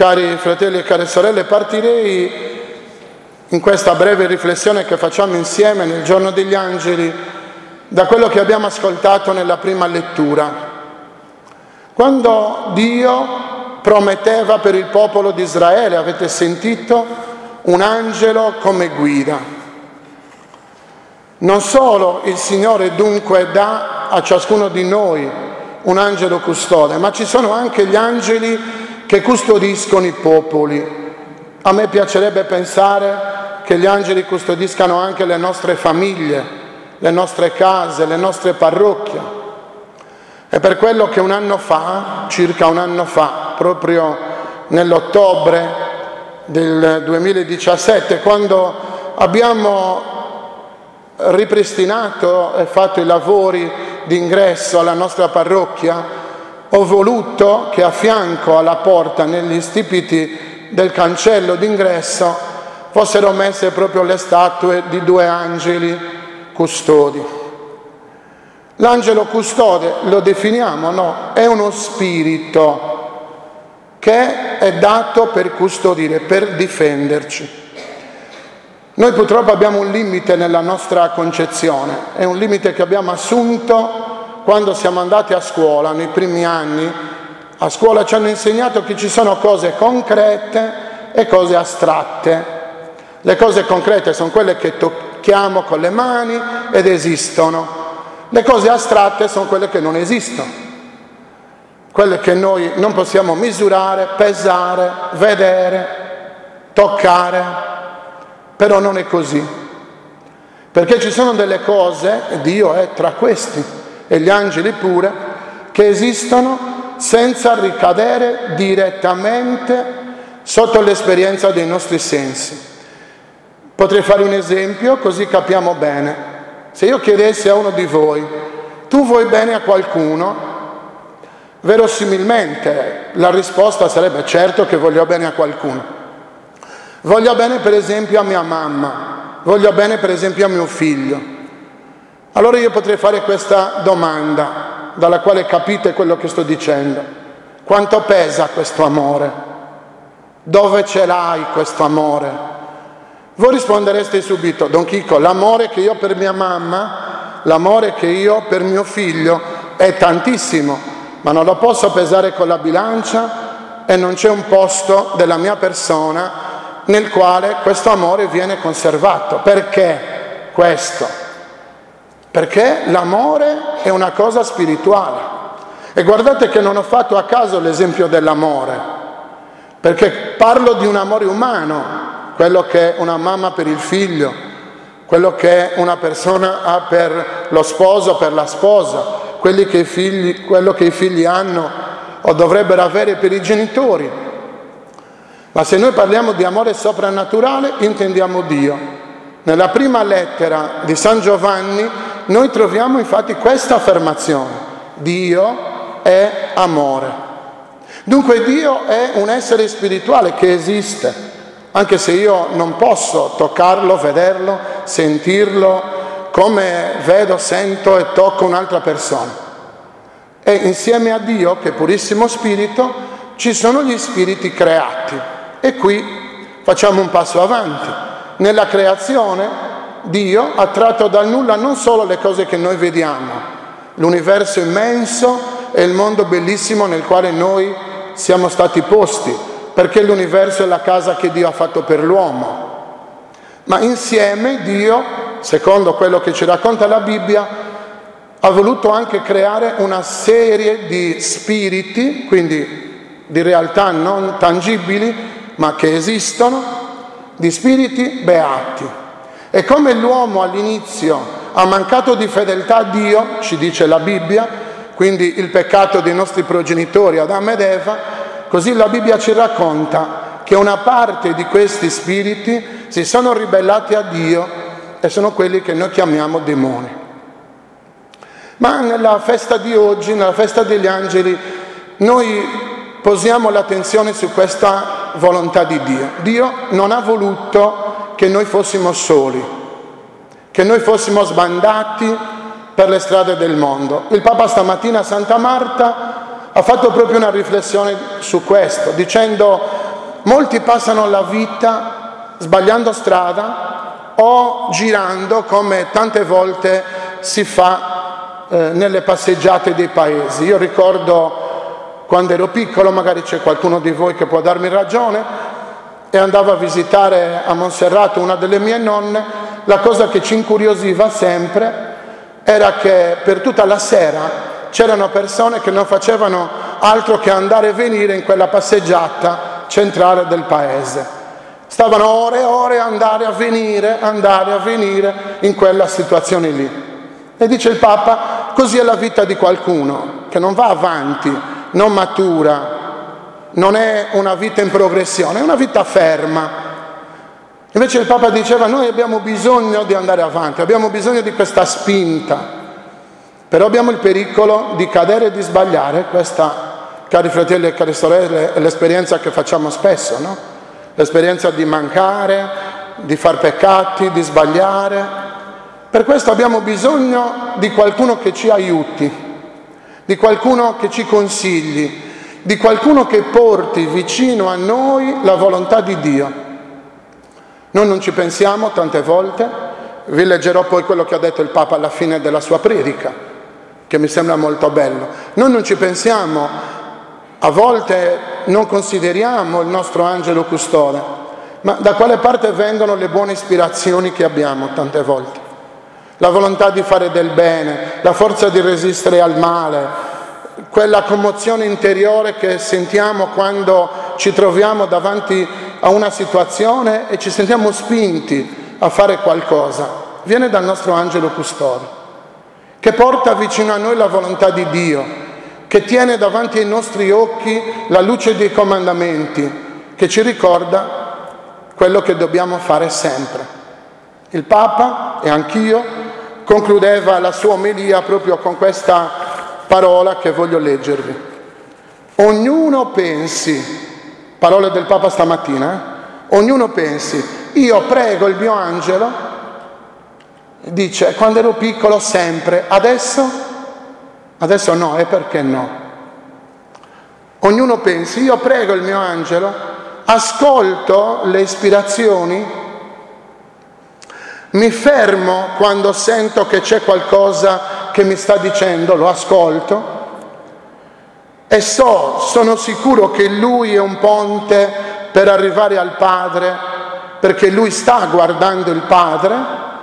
cari fratelli e care sorelle, partirei in questa breve riflessione che facciamo insieme nel giorno degli angeli da quello che abbiamo ascoltato nella prima lettura. Quando Dio prometteva per il popolo di Israele, avete sentito, un angelo come guida. Non solo il Signore dunque dà a ciascuno di noi un angelo custode, ma ci sono anche gli angeli che custodiscono i popoli. A me piacerebbe pensare che gli angeli custodiscano anche le nostre famiglie, le nostre case, le nostre parrocchie. È per quello che un anno fa, circa un anno fa, proprio nell'ottobre del 2017, quando abbiamo ripristinato e fatto i lavori di ingresso alla nostra parrocchia, ho voluto che a fianco alla porta, negli stipiti del cancello d'ingresso, fossero messe proprio le statue di due angeli custodi. L'angelo custode, lo definiamo, no? È uno spirito che è dato per custodire, per difenderci. Noi purtroppo abbiamo un limite nella nostra concezione, è un limite che abbiamo assunto quando siamo andati a scuola, nei primi anni. A scuola ci hanno insegnato che ci sono cose concrete e cose astratte. Le cose concrete sono quelle che tocchiamo con le mani ed esistono. Le cose astratte sono quelle che non esistono, quelle che noi non possiamo misurare, pesare, vedere, toccare. Però non è così, perché ci sono delle cose, e Dio è tra questi, e gli angeli pure, che esistono senza ricadere direttamente sotto l'esperienza dei nostri sensi. Potrei fare un esempio così capiamo bene. Se io chiedessi a uno di voi, tu vuoi bene a qualcuno? Verosimilmente la risposta sarebbe certo che voglio bene a qualcuno. Voglio bene per esempio a mia mamma, voglio bene per esempio a mio figlio. Allora io potrei fare questa domanda, dalla quale capite quello che sto dicendo. Quanto pesa questo amore? Dove ce l'hai questo amore? Voi rispondereste subito, Don Chico, l'amore che io ho per mia mamma, l'amore che io ho per mio figlio è tantissimo, ma non lo posso pesare con la bilancia e non c'è un posto della mia persona nel quale questo amore viene conservato. Perché questo? Perché l'amore è una cosa spirituale. E guardate che non ho fatto a caso l'esempio dell'amore, perché parlo di un amore umano, quello che una mamma per il figlio, quello che una persona ha per lo sposo, per la sposa, quello che i figli hanno o dovrebbero avere per i genitori. Ma se noi parliamo di amore soprannaturale, intendiamo Dio. Nella prima lettera di San Giovanni noi troviamo infatti questa affermazione: Dio è amore. Dunque Dio è un essere spirituale che esiste, anche se io non posso toccarlo, vederlo, sentirlo, come vedo, sento e tocco un'altra persona. E insieme a Dio, che è purissimo spirito, ci sono gli spiriti creati. E qui facciamo un passo avanti. Nella creazione Dio ha tratto dal nulla non solo le cose che noi vediamo, l'universo immenso e il mondo bellissimo nel quale noi siamo stati posti, perché l'universo è la casa che Dio ha fatto per l'uomo. Ma insieme Dio, secondo quello che ci racconta la Bibbia, ha voluto anche creare una serie di spiriti, quindi di realtà non tangibili, ma che esistono, di spiriti beati. E come l'uomo all'inizio ha mancato di fedeltà a Dio, ci dice la Bibbia, quindi il peccato dei nostri progenitori Adamo ed Eva, così la Bibbia ci racconta che una parte di questi spiriti si sono ribellati a Dio e sono quelli che noi chiamiamo demoni. Ma nella festa di oggi, nella festa degli angeli, noi posiamo l'attenzione su questa volontà di Dio. Dio non ha voluto che noi fossimo soli, che noi fossimo sbandati per le strade del mondo. Il Papa stamattina a Santa Marta ha fatto proprio una riflessione su questo, dicendo: Molti passano la vita sbagliando strada o girando, come tante volte si fa nelle passeggiate dei paesi. Io ricordo quando ero piccolo, magari c'è qualcuno di voi che può darmi ragione, e andavo a visitare a Monserrato una delle mie nonne. La cosa che ci incuriosiva sempre era che per tutta la sera c'erano persone che non facevano altro che andare e venire in quella passeggiata centrale del paese. Stavano ore e ore a andare a venire in quella situazione lì. E dice il Papa, così è la vita di qualcuno che non va avanti, non matura, non è una vita in progressione, è una vita ferma. Invece il Papa diceva, noi abbiamo bisogno di andare avanti, abbiamo bisogno di questa spinta, però abbiamo il pericolo di cadere e di sbagliare. Questa, cari fratelli e cari sorelle, è l'esperienza che facciamo spesso, no? L'esperienza di mancare, di far peccati, di sbagliare. Per questo abbiamo bisogno di qualcuno che ci aiuti, di qualcuno che ci consigli, di qualcuno che porti vicino a noi la volontà di Dio. Noi non ci pensiamo tante volte, vi leggerò poi quello che ha detto il Papa alla fine della sua predica, che mi sembra molto bello. Noi non ci pensiamo, a volte non consideriamo il nostro angelo custode, ma da quale parte vengono le buone ispirazioni che abbiamo tante volte? La volontà di fare del bene, la forza di resistere al male, quella commozione interiore che sentiamo quando ci troviamo davanti a una situazione e ci sentiamo spinti a fare qualcosa, viene dal nostro angelo custode, che porta vicino a noi la volontà di Dio, che tiene davanti ai nostri occhi la luce dei comandamenti, che ci ricorda quello che dobbiamo fare sempre. Il Papa, e anch'io, concludeva la sua omelia proprio con questa parola che voglio leggervi. Ognuno pensi, parole del Papa stamattina, ognuno pensi, io prego il mio angelo, dice, quando ero piccolo sempre, adesso no, e perché no? Ognuno pensi, io prego il mio angelo, ascolto le ispirazioni, mi fermo quando sento che c'è qualcosa che mi sta dicendo, lo ascolto e sono sicuro che Lui è un ponte per arrivare al Padre, perché Lui sta guardando il Padre.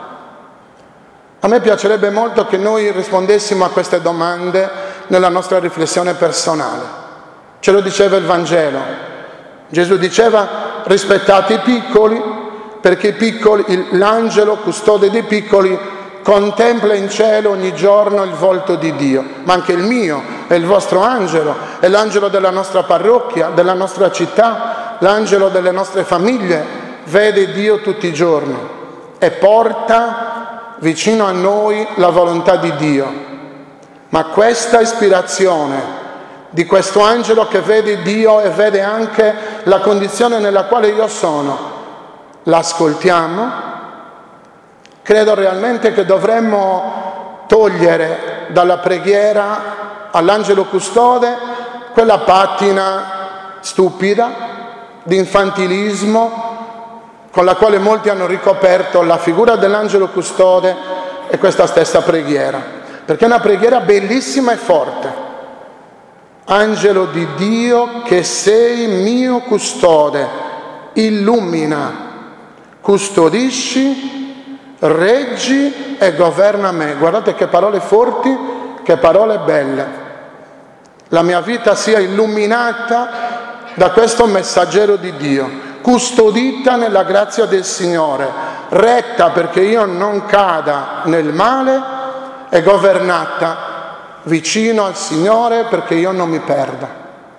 A me piacerebbe molto che noi rispondessimo a queste domande nella nostra riflessione personale. Ce lo diceva il Vangelo. Gesù diceva, rispettate i piccoli, perché l'angelo custode dei piccoli contempla in cielo ogni giorno il volto di Dio, ma anche il mio è il vostro angelo, è l'angelo della nostra parrocchia, della nostra città, l'angelo delle nostre famiglie, vede Dio tutti i giorni e porta vicino a noi la volontà di Dio. Ma questa ispirazione di questo angelo che vede Dio e vede anche la condizione nella quale io sono, l'ascoltiamo? Credo realmente che dovremmo togliere dalla preghiera all'angelo custode quella patina stupida di infantilismo con la quale molti hanno ricoperto la figura dell'angelo custode e questa stessa preghiera, perché è una preghiera bellissima e forte. Angelo di Dio che sei mio custode, illumina, custodisci, reggi e governa me. Guardate che parole forti, che parole belle. La mia vita sia illuminata da questo messaggero di Dio, custodita nella grazia del Signore, retta perché io non cada nel male e governata vicino al Signore perché io non mi perda.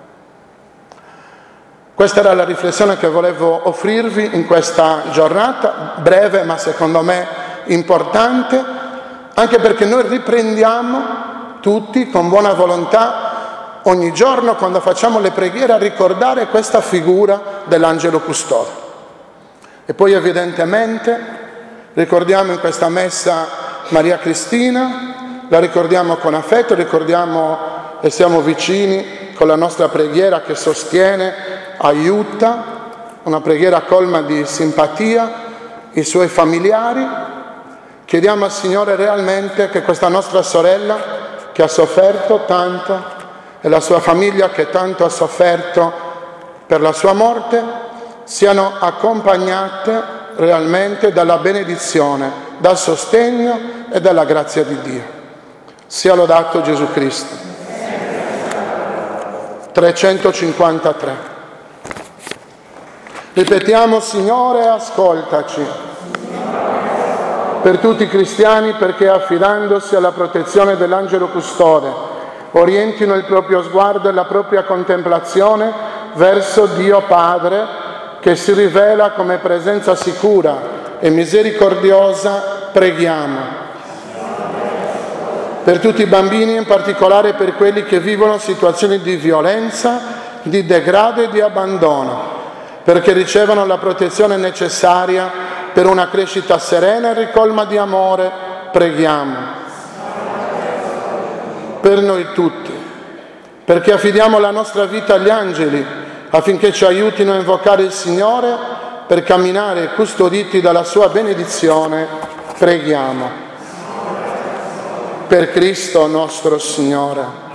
Questa era la riflessione che volevo offrirvi in questa giornata, breve ma secondo me importante, anche perché noi riprendiamo tutti con buona volontà ogni giorno quando facciamo le preghiere a ricordare questa figura dell'angelo custode. E poi evidentemente ricordiamo in questa messa Maria Cristina, la ricordiamo con affetto, ricordiamo e siamo vicini con la nostra preghiera che sostiene, aiuta, una preghiera colma di simpatia, i suoi familiari. Chiediamo al Signore realmente che questa nostra sorella che ha sofferto tanto e la sua famiglia che tanto ha sofferto per la sua morte siano accompagnate realmente dalla benedizione, dal sostegno e dalla grazia di Dio. Sia lodato Gesù Cristo. 353. Ripetiamo: Signore, ascoltaci. Per tutti i cristiani, perché affidandosi alla protezione dell'angelo custode, orientino il proprio sguardo e la propria contemplazione verso Dio Padre, che si rivela come presenza sicura e misericordiosa, preghiamo. Per tutti i bambini, in particolare per quelli che vivono situazioni di violenza, di degrado e di abbandono, perché ricevano la protezione necessaria per una crescita serena e ricolma di amore, preghiamo. Per noi tutti, perché affidiamo la nostra vita agli angeli, affinché ci aiutino a invocare il Signore per camminare custoditi dalla sua benedizione, preghiamo. Per Cristo nostro Signore.